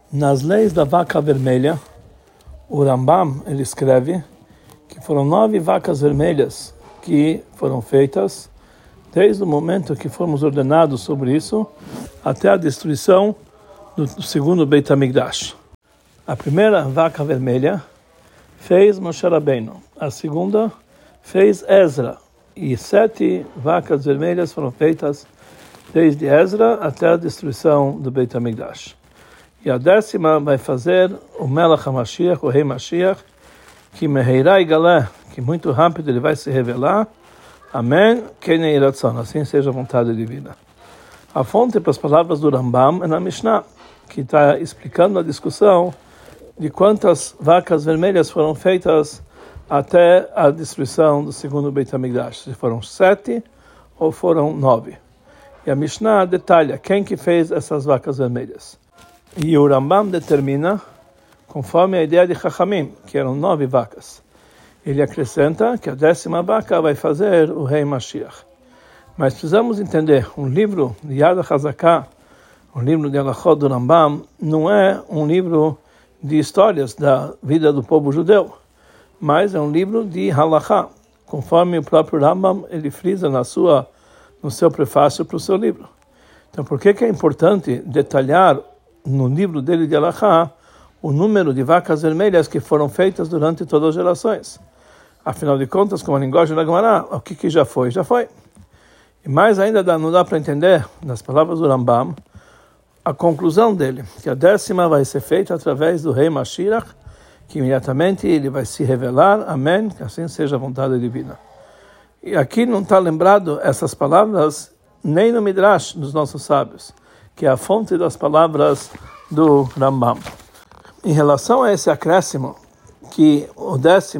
Nas leis da vaca vermelha, o Rambam ele escreve que foram 9 vacas vermelhas que foram feitas desde o momento que fomos ordenados sobre isso até a destruição do segundo Beit HaMikdash. A primeira vaca vermelha fez Moshe Rabbeinu, a segunda fez Ezra, e 7 vacas vermelhas foram feitas desde Ezra até a destruição do Beit HaMikdash. E a 10ª vai fazer o Melech HaMashiach, o Rei Mashiach, que Meheirai Galé, que muito rápido ele vai se revelar. Amém, Kenei Ratzon, assim seja a vontade divina. A fonte para as palavras do Rambam é na Mishnah, que está explicando a discussão de quantas vacas vermelhas foram feitas até a destruição do segundo Beit HaMikdash, se foram 7 ou foram 9. E a Mishnah detalha quem que fez essas vacas vermelhas. E o Rambam determina, conforme a ideia de Chachamim, que eram 9 vacas. Ele acrescenta que a 10ª vaca vai fazer o Rei Mashiach. Mas precisamos entender, um livro de Yad HaZaká, um livro de Halachot do Rambam, não é um livro de histórias da vida do povo judeu, mas é um livro de Halachá, conforme o próprio Rambam ele frisa no seu prefácio para o seu livro. Então, por que é importante detalhar no livro dele de Halachá o número de vacas vermelhas que foram feitas durante todas as gerações? Afinal de contas, como a linguagem da Gemara, o que já foi, já foi. E mais ainda não dá para entender, nas palavras do Rambam, a conclusão dele, que a 10ª vai ser feita através do Rei Mashiach, que imediatamente ele vai se revelar, amém, que assim seja a vontade divina. E aqui não está lembrado essas palavras nem no Midrash dos nossos sábios, que é a fonte das palavras do Rambam. Em relação a esse acréscimo, que a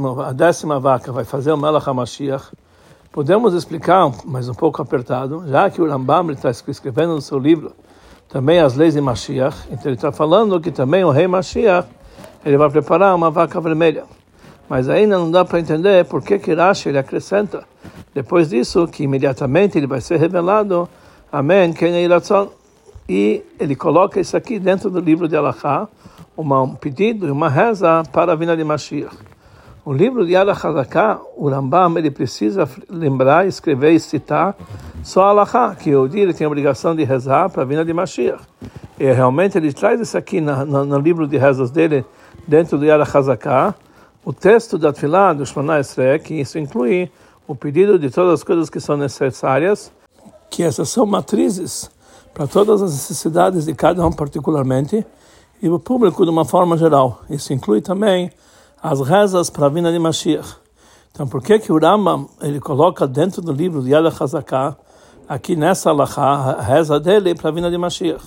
10ª vaca vai fazer o Melech HaMashiach, podemos explicar, mas um pouco apertado, já que o Rambam está escrevendo no seu livro também as leis de Mashiach, então ele está falando que também o Rei Mashiach ele vai preparar uma vaca vermelha. Mas ainda não dá para entender por que Rashi ele acrescenta, depois disso, que imediatamente ele vai ser revelado, amém, Kenei Ratzon. E ele coloca isso aqui dentro do livro de Halachá, um pedido e uma reza para a vinda de Mashiach. O livro de Yad HaZaká, o Rambam, ele precisa lembrar, escrever e citar só Halachá, que o dia ele tem a obrigação de rezar para a vinda de Mashiach. E realmente ele traz isso aqui no livro de rezas dele, dentro do Yad HaZaká, o texto da Tfilah do Shemona Esrei, que isso inclui o pedido de todas as coisas que são necessárias, que essas são matrizes para todas as necessidades de cada um particularmente, e o público de uma forma geral. Isso inclui também as rezas para a vinda de Mashiach. Então, por que o Rambam ele coloca dentro do livro de Yad HaZaká, aqui nessa halachá, a reza dele para a vinda de Mashiach?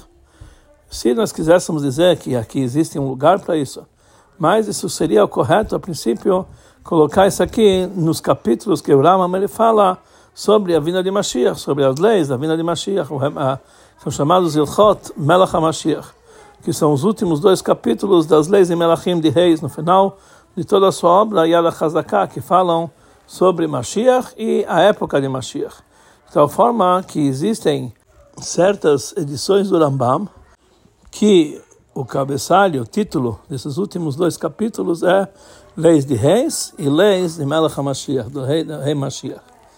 Se nós quiséssemos dizer que aqui existe um lugar para isso, mas isso seria o correto, a princípio, colocar isso aqui nos capítulos que o Rambam ele fala sobre a vinda de Mashiach, sobre as leis da vinda de Mashiach, são chamados Ilchot Melech HaMashiach, que são os últimos 2 capítulos das leis de Melachim de Reis, no final de toda a sua obra, Yad HaZaká, que falam sobre Mashiach e a época de Mashiach. De tal forma que existem certas edições do Rambam que o cabeçalho, o título desses últimos 2 capítulos é Leis de Reis e Leis de Melech HaMashiach, do Rei Mashiach.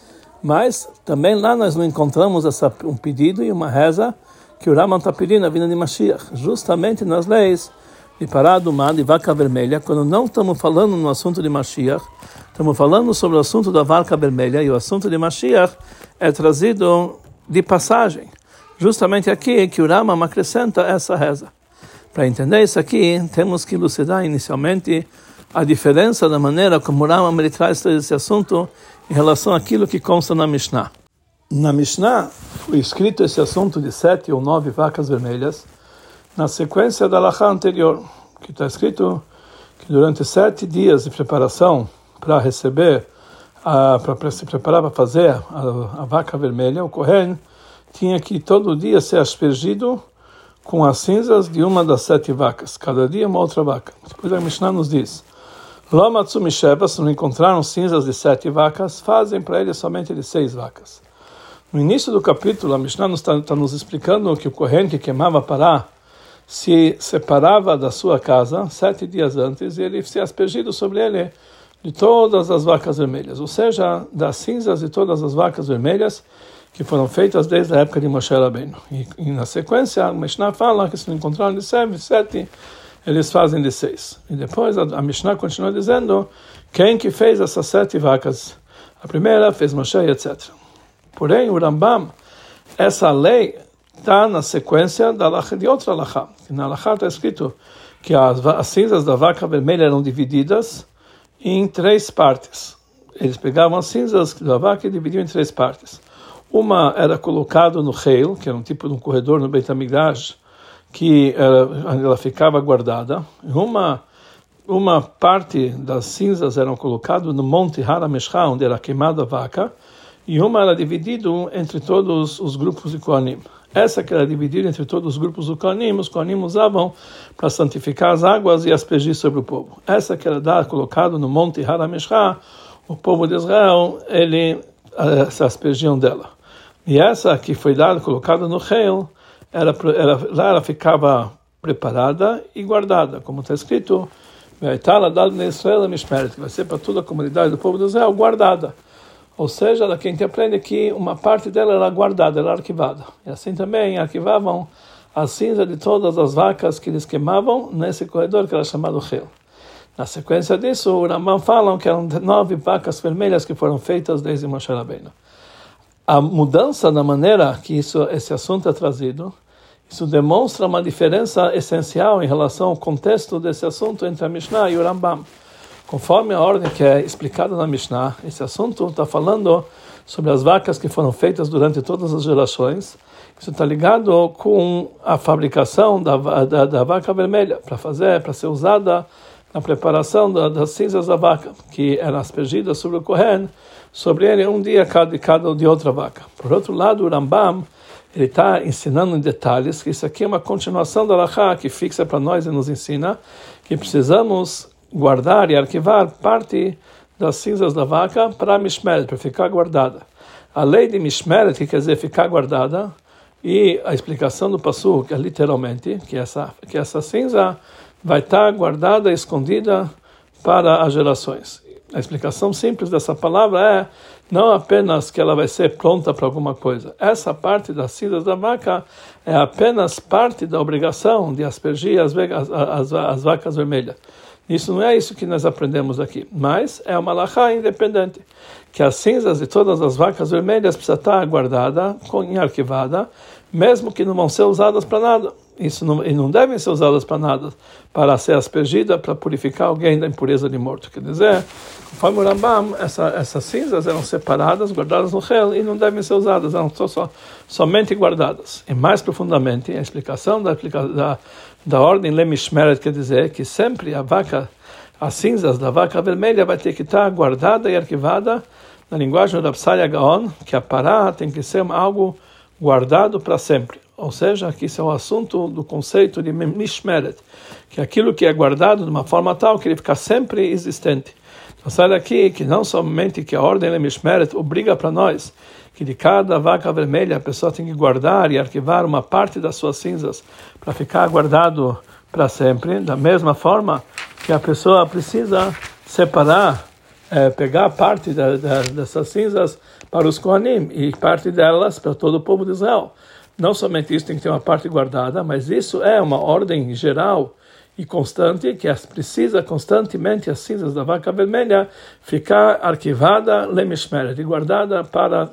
Mas também lá nós não encontramos um pedido e uma reza que o Rambam está pedindo a vinda de Mashiach, justamente nas leis de Pará Adumá, de vaca vermelha, quando não estamos falando no assunto de Mashiach, estamos falando sobre o assunto da vaca vermelha, e o assunto de Mashiach é trazido de passagem. Justamente aqui que o Rambam acrescenta essa reza. Para entender isso aqui, temos que elucidar inicialmente a diferença da maneira como o Rambam ele traz esse assunto em relação àquilo que consta na Mishnah. Na Mishnah foi escrito esse assunto de 7 ou 9 vacas vermelhas na sequência da halachá anterior, que está escrito que durante 7 dias de preparação para receber, para se preparar para fazer a vaca vermelha, o Kohen tinha que todo dia ser aspergido com as cinzas de uma das 7 vacas, cada dia uma outra vaca. Depois a Mishnah nos diz, Lomatsu Misheva, se não encontraram cinzas de 7 vacas, fazem para ele somente de 6 vacas. No início do capítulo, a Mishnah está nos explicando que o Kohen que queimava Pará se separava da sua casa 7 dias antes e ele se aspergido sobre ele de todas as vacas vermelhas, ou seja, das cinzas de todas as vacas vermelhas que foram feitas desde a época de Moshe Rabbeinu. E na sequência, a Mishnah fala que se não encontraram de 7, eles fazem de 6. E depois a Mishnah continua dizendo quem que fez essas 7 vacas. A primeira fez Moshe, etc. Porém, o Rambam, essa lei está na sequência de outra alahá. Na alahá está escrito que as cinzas da vaca vermelha eram divididas em 3 partes. Eles pegavam as cinzas da vaca e dividiam em 3 partes. Uma era colocada no Heil, que era um tipo de um corredor no Beit HaMikdash, que ela ficava guardada. Uma parte das cinzas eram colocadas no Monte Har HaMeshcha, onde era queimada a vaca, e uma era dividida entre todos os grupos de Kohanim. Essa que era dividida entre todos os grupos de Kohanim, os Kohanim usavam para santificar as águas e aspergir sobre o povo. Essa que era colocada no Monte Har HaMeshcha, o povo de Israel, se aspergiam dela. E essa que foi colocada no Heil, lá ela ficava preparada e guardada, como está escrito, que vai ser para toda a comunidade do povo de Israel guardada. Ou seja, daqui a gente aprende que uma parte dela era guardada, era arquivada. E assim também arquivavam a cinza de todas as vacas que eles queimavam nesse corredor que era chamado Heil. Na sequência disso, o Rambam fala que eram 9 vacas vermelhas que foram feitas desde Moshe Rabbeinu. A mudança na maneira que esse assunto é trazido, isso demonstra uma diferença essencial em relação ao contexto desse assunto entre a Mishnah e o Rambam. Conforme a ordem que é explicada na Mishnah, esse assunto está falando sobre as vacas que foram feitas durante todas as gerações. Isso está ligado com a fabricação da vaca vermelha, para ser usada na preparação das cinzas da vaca, que eram aspergidas sobre o Kohen, sobre ele um dia de outra vaca. Por outro lado, o Rambam ele está ensinando em detalhes que isso aqui é uma continuação da alahá que fixa para nós e nos ensina que precisamos guardar e arquivar parte das cinzas da vaca para mishmeret, para ficar guardada. A lei de mishmeret, que quer dizer ficar guardada, e a explicação do pasuk é literalmente que essa cinza vai estar guardada e escondida para as gerações. A explicação simples dessa palavra é não apenas que ela vai ser pronta para alguma coisa. Essa parte das cinzas da vaca é apenas parte da obrigação de aspergir as vacas vermelhas. Isso não é isso que nós aprendemos aqui, mas é uma alahá independente, que as cinzas de todas as vacas vermelhas precisam estar guardadas e arquivadas, mesmo que não vão ser usadas para nada. E não devem ser usadas para nada, para ser aspergida, para purificar alguém da impureza de morto. Quer dizer, conforme o Rambam, essas cinzas eram separadas, guardadas no Heil, e não devem ser usadas, eram somente guardadas. E mais profundamente, a explicação da ordem Lemishmeret quer dizer que sempre as cinzas da vaca vermelha vai ter que estar guardada e arquivada, na linguagem do Rav Sadia Gaon, que a pará tem que ser algo guardado para sempre. Ou seja, que isso é o assunto do conceito de mishmeret, que é aquilo que é guardado de uma forma tal que ele fica sempre existente. Então sai daqui que não somente que a ordem de mishmeret obriga para nós que de cada vaca vermelha a pessoa tem que guardar e arquivar uma parte das suas cinzas para ficar guardado para sempre, da mesma forma que a pessoa precisa separar, pegar parte dessas cinzas para os Kohanim e parte delas para todo o povo de Israel. Não somente isso tem que ter uma parte guardada, mas isso é uma ordem geral e constante, que precisa constantemente as cinzas da vaca vermelha ficar arquivada, lemishmeret, e guardada para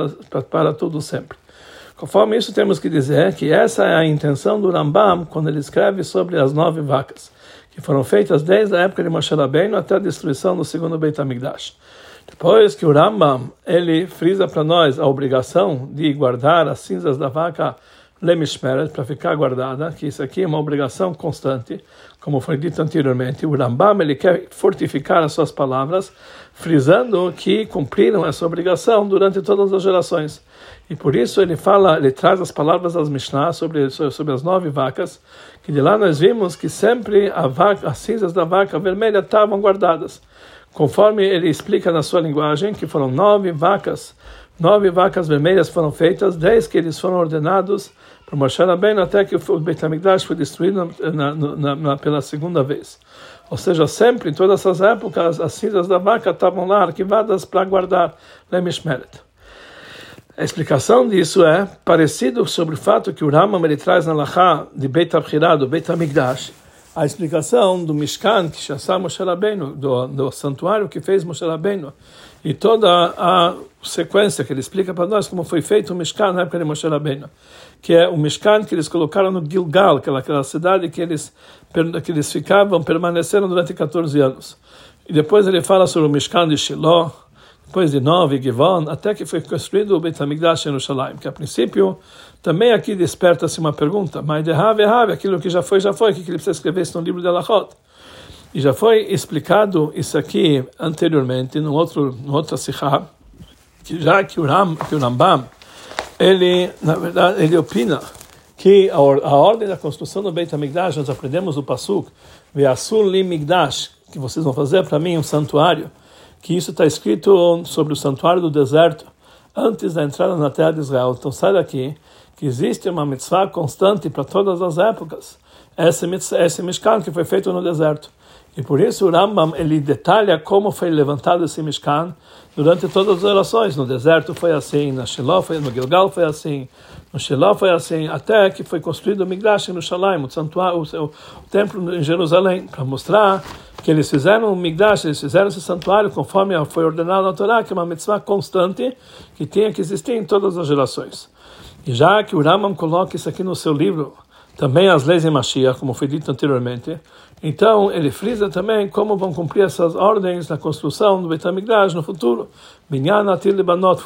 tudo sempre. Conforme isso, temos que dizer que essa é a intenção do Rambam quando ele escreve sobre as 9 vacas, que foram feitas desde a época de Moshe Rabbeinu até a destruição do segundo Beit HaMikdash. Depois que o Rambam ele frisa para nós a obrigação de guardar as cinzas da vaca lemishmeret, para ficar guardada, que isso aqui é uma obrigação constante, como foi dito anteriormente, o Rambam ele quer fortificar as suas palavras, frisando que cumpriram essa obrigação durante todas as gerações. E por isso ele traz as palavras das Mishnah sobre as 9 vacas, que de lá nós vimos que sempre as cinzas da vaca vermelha estavam guardadas. Conforme ele explica na sua linguagem, que foram 9 vacas vermelhas foram feitas, 10 que eles foram ordenados para Moshe Rabbeinu até que o Beit HaMikdash foi destruído pela segunda vez. Ou seja, sempre, em todas essas épocas, as cinzas da vaca estavam lá arquivadas para guardar Lemishmeret. A explicação disso é parecido sobre o fato que o Rambam ele traz na Lachá de Beit HaBchirá, do Beit HaMikdash, a explicação do Mishkan que chassá Moshe Rabbeinu, do santuário que fez Moshe Rabbeinu, e toda a sequência que ele explica para nós como foi feito o Mishkan na época de Moshe Rabbeinu, que é o Mishkan que eles colocaram no Gilgal, aquela cidade que eles permaneceram durante 14 anos. E depois ele fala sobre o Mishkan de Shiloh, depois de Nov e Givon, até que foi construído o Beit HaMikdash em Jerusalém, que a princípio também aqui desperta-se uma pergunta, mas de Rav, aquilo que já foi, o que ele precisa escrever isso no livro de Halachot? E já foi explicado isso aqui anteriormente, no outro Sichá, que já que o Rambam, ele, na verdade, ele opina que a ordem da construção do Beit HaMikdash, nós aprendemos do Pasuk, Ve'asur li Mikdash, que vocês vão fazer para mim um santuário, que isso está escrito sobre o santuário do deserto, antes da entrada na terra de Israel. Então sai daqui, que existe uma mitzvah constante para todas as épocas, esse Mishkan que foi feito no deserto. E por isso o Rambam ele detalha como foi levantado esse Mishkan durante todas as gerações. No deserto foi assim, no Gilgal foi assim, no Shiloh foi assim, até que foi construído o Mikdash em Jerusalém, o santuário, o templo em Jerusalém, para mostrar que eles fizeram o Mikdash, eles fizeram esse santuário conforme foi ordenado na Torá, que é uma mitzvah constante que tinha que existir em todas as gerações. E já que o Rambam coloca isso aqui no seu livro, também as leis em Mashiach, como foi dito anteriormente, então ele frisa também como vão cumprir essas ordens na construção do Beit HaMikdash no futuro. Binyan Atir Libanot,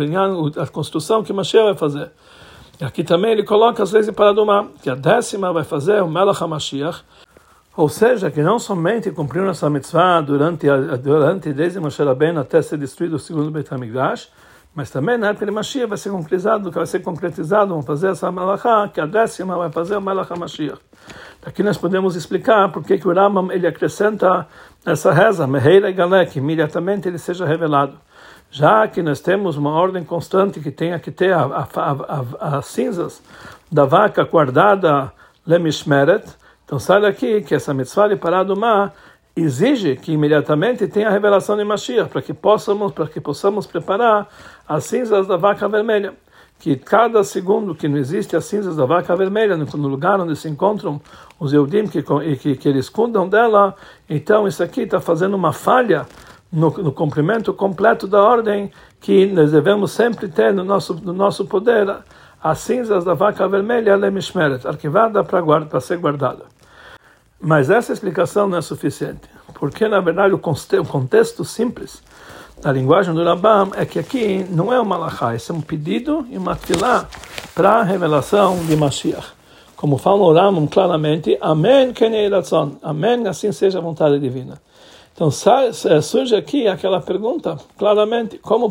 a construção que Mashiach vai fazer. E aqui também ele coloca as leis em Paradumá, que a 10ª vai fazer o Melech HaMashiach, ou seja, que não somente cumpriram essa mitzvah durante desde Moshe Rabbeinu até ser destruído o segundo Beit HaMikdash, mas também na época de Mashiach vai ser concretizado, vão fazer essa Melachá, que a 10ª vai fazer o Melech HaMashiach. Aqui nós podemos explicar por que o Rambam ele acrescenta essa reza, Meheira e Galé, que imediatamente ele seja revelado. Já que nós temos uma ordem constante que tenha que ter as cinzas da vaca guardada Lemishmeret, então sai daqui que essa mitzvah de Paradumá exige que imediatamente tenha a revelação de Mashiach, para que possamos preparar as cinzas da vaca vermelha. Que cada segundo que não existe as cinzas da vaca vermelha, no lugar onde se encontram os Yehudim que eles cuidam dela, então isso aqui está fazendo uma falha no cumprimento completo da ordem que nós devemos sempre ter no nosso poder, as cinzas da vaca vermelha, Lemishmeret, arquivada para ser guardada. Mas essa explicação não é suficiente, porque na verdade o contexto simples da linguagem do Rambam é que aqui não é uma halachá, isso é um pedido e uma tefilá para a revelação de Mashiach. Como fala o Rambam claramente, Amém, Kenei Ratzon, Amém, assim seja a vontade divina. Então surge aqui aquela pergunta, claramente, como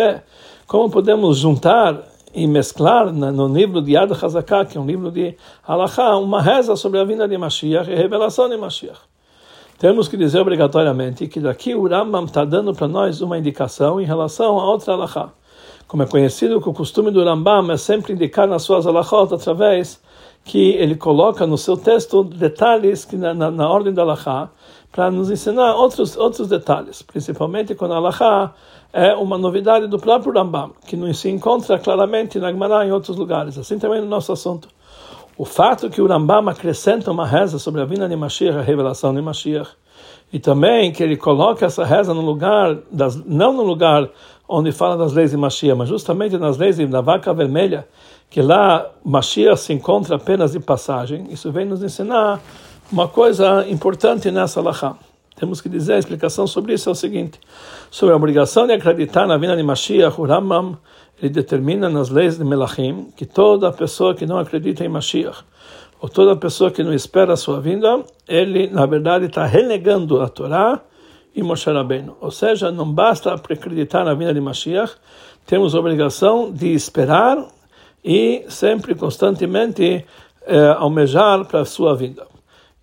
podemos juntar e mesclar no livro de Yad HaZaká, que é um livro de halachá, uma reza sobre a vinda de Mashiach e a revelação de Mashiach. Temos que dizer obrigatoriamente que daqui o Rambam está dando para nós uma indicação em relação a outra halachá. Como é conhecido que o costume do Rambam é sempre indicar nas suas halachot através que ele coloca no seu texto detalhes que na ordem da halachá, para nos ensinar outros detalhes, principalmente quando a halachá é uma novidade do próprio Rambam, que não se encontra claramente na Gemara em outros lugares. Assim também no nosso assunto. O fato que o Rambam acrescenta uma reza sobre a vinda de Mashiach, a revelação de Mashiach, e também que ele coloca essa reza no lugar, não no lugar onde fala das leis de Mashiach, mas justamente nas leis da vaca vermelha, que lá Mashiach se encontra apenas de passagem, isso vem nos ensinar uma coisa importante nessa halachá. Temos que dizer, a explicação sobre isso é o seguinte: sobre a obrigação de acreditar na vinda de Mashiach, o Rambam ele determina nas leis de Melachim que toda pessoa que não acredita em Mashiach, ou toda pessoa que não espera a sua vinda, ele na verdade está renegando a Torá e Moshe Rabbeinu. Ou seja, não basta acreditar na vinda de Mashiach, temos a obrigação de esperar e sempre, constantemente, almejar para a sua vinda.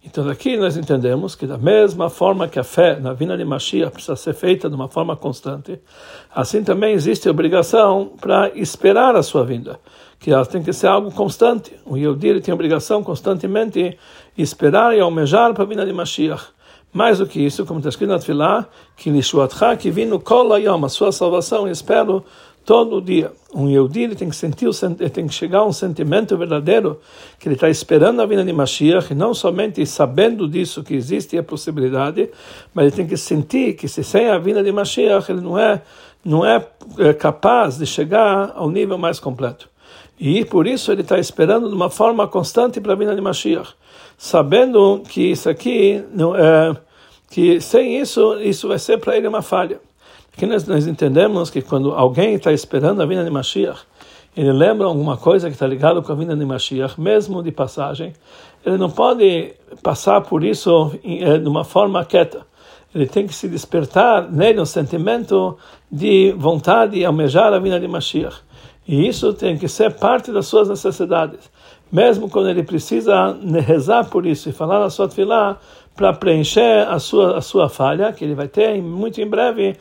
Então aqui nós entendemos que da mesma forma que a fé na vinda de Mashiach precisa ser feita de uma forma constante, assim também existe a obrigação para esperar a sua vinda, que ela tem que ser algo constante. O Yehudi tem a obrigação constantemente de esperar e almejar para a vinda de Mashiach. Mais do que isso, como está escrito na Tfilah, que Lishuatcha kivinu kol hayom, a sua salvação eu espero todo dia. Um Yehudi tem que sentir, ele tem que chegar a um sentimento verdadeiro que ele está esperando a vinda de Mashiach, e não somente sabendo disso que existe a possibilidade, mas ele tem que sentir que se sem a vinda de Mashiach ele não é capaz de chegar ao nível mais completo. E por isso ele está esperando de uma forma constante para a vinda de Mashiach, sabendo que isso aqui não é, que sem isso vai ser para ele uma falha. Aqui nós entendemos que quando alguém está esperando a vinda de Mashiach, ele lembra alguma coisa que está ligado com a vinda de Mashiach, mesmo de passagem, ele não pode passar por isso de uma forma quieta. Ele tem que se despertar nele um sentimento de vontade e almejar a vinda de Mashiach. E isso tem que ser parte das suas necessidades. Mesmo quando ele precisa rezar por isso e falar na sua tefilá para preencher a sua falha, que ele vai ter muito em breve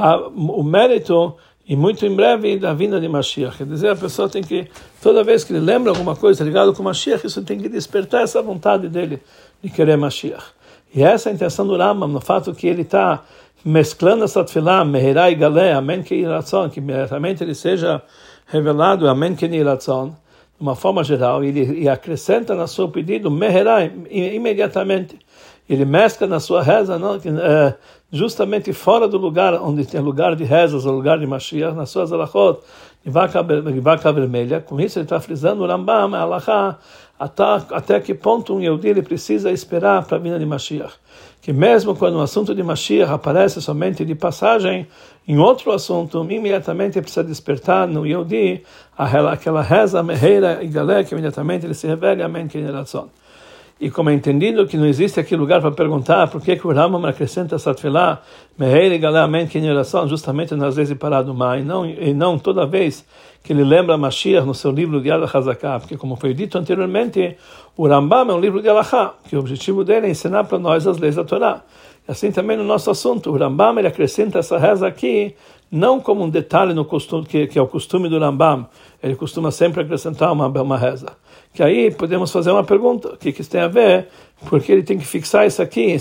o mérito e muito em breve da vinda de Mashiach. Quer dizer, a pessoa tem que, toda vez que ele lembra alguma coisa ligada com Mashiach, isso tem que despertar essa vontade dele de querer Mashiach. E essa é a intenção do Rambam, no fato que ele está mesclando essa tefilá, Meherai Galé, Amen Kei Ratzon, que imediatamente ele seja revelado, Amen Kei Ratzon, de uma forma geral, e acrescenta no seu pedido, Meherai, imediatamente. Ele mescla na sua reza, não, justamente fora do lugar onde tem lugar de rezas, o lugar de Mashiach, nas suas alachot, de vaca vermelha. Com isso ele está frisando o Rambam, a alachá, até que ponto um Yehudi ele precisa esperar para a vinda de Mashiach. Que mesmo quando o assunto de Mashiach aparece somente de passagem, em outro assunto, imediatamente ele precisa despertar no Yehudi aquela reza, Meheira e Galé, que imediatamente ele se revela, Amen Kei Ratzon. E como é entendido que não existe aqui lugar para perguntar por que o Rambam acrescenta essa tefilá, Meheira e Galé, Amen Kei Ratzon, justamente nas vezes de Paradumá, e não toda vez que ele lembra Mashiach no seu livro de Yad HaZaká, porque como foi dito anteriormente, o Rambam é um livro de Alachá, que o objetivo dele é ensinar para nós as leis da Torá. E assim também no nosso assunto, o Rambam ele acrescenta essa reza aqui, não como um detalhe no costume, que é o costume do Rambam, ele costuma sempre acrescentar uma reza. Que aí podemos fazer uma pergunta, o que isso tem a ver, porque ele tem que fixar isso aqui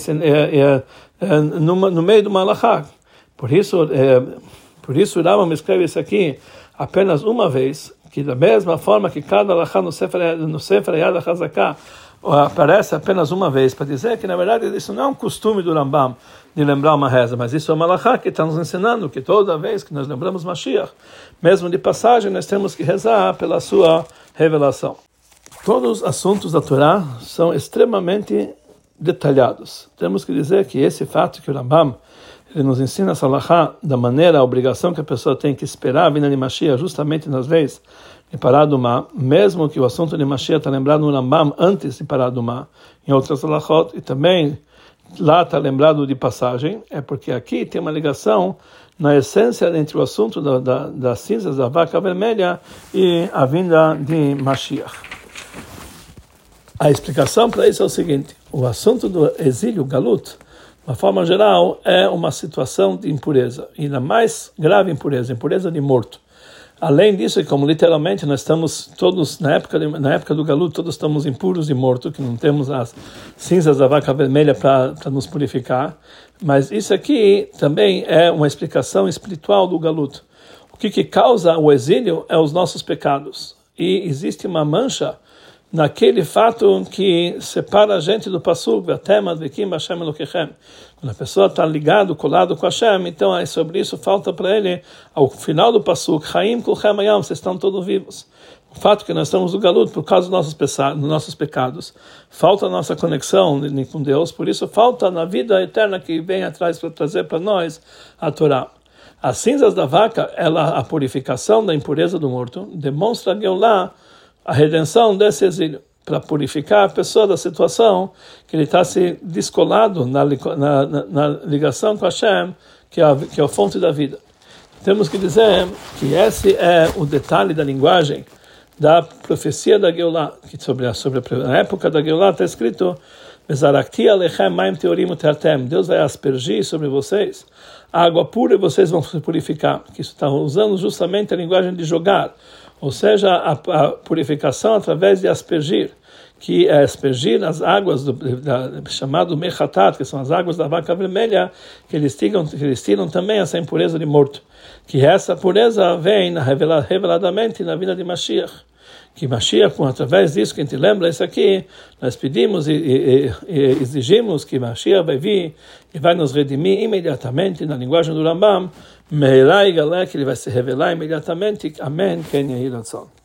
no meio do Malachá. Por isso o Rambam escreve isso aqui apenas uma vez, que da mesma forma que cada Alachá no Sefer Yad HaZaká aparece apenas uma vez, para dizer que na verdade isso não é um costume do Rambam de lembrar uma reza, mas isso é uma alachá que está nos ensinando que toda vez que nós lembramos Mashiach, mesmo de passagem, nós temos que rezar pela sua revelação. Todos os assuntos da Torá são extremamente detalhados. Temos que dizer que esse fato que o Rambam ele nos ensina essa alachá da maneira, a obrigação que a pessoa tem que esperar a vinda de Mashiach justamente nas leis de Paradumá, mesmo que o assunto de Mashiach está lembrado no Rambam antes de Paradumá, em outras alachot, e também lá está lembrado de passagem, é porque aqui tem uma ligação na essência entre o assunto das cinzas da vaca vermelha e a vinda de Mashiach. A explicação para isso é o seguinte: o assunto do exílio, Galut, de uma forma geral, é uma situação de impureza, e na mais grave impureza de morto. Além disso, como literalmente nós estamos todos, na época do Galut, todos estamos impuros e mortos, que não temos as cinzas da vaca vermelha para nos purificar, mas isso aqui também é uma explicação espiritual do Galut. O que causa o exílio é os nossos pecados, e existe uma mancha naquele fato que separa a gente do Pasuk, quando a pessoa está ligado, colado com Hashem, então aí sobre isso falta para ele, ao final do Pasuk, vocês estão todos vivos. O fato que nós estamos no Galut por causa dos nossos pecados, falta a nossa conexão com Deus, por isso falta na vida eterna que vem atrás para trazer para nós a Torá. As cinzas da vaca, a purificação da impureza do morto, demonstra a redenção desse exílio, para purificar a pessoa da situação que ele está se descolado na ligação com Hashem, que é a fonte da vida. Temos que dizer que esse é o detalhe da linguagem da profecia da Geulah, que sobre a época da Geulah está escrito Deus vai aspergir sobre vocês a água pura e vocês vão se purificar. Que isso está usando justamente a linguagem de jogar, ou seja, a purificação através de aspergir, que é aspergir as águas chamado mechatat, que são as águas da vaca vermelha, que eles tiram também essa impureza de morto. Que essa pureza vem reveladamente na vida de Mashiach. Que Mashiach, através disso que a gente lembra isso aqui, nós pedimos e exigimos que Mashiach vai vir e vai nos redimir imediatamente, na linguagem do Rambam, que ele vai se revelar imediatamente. Amém. Ken Yehi Ratzon.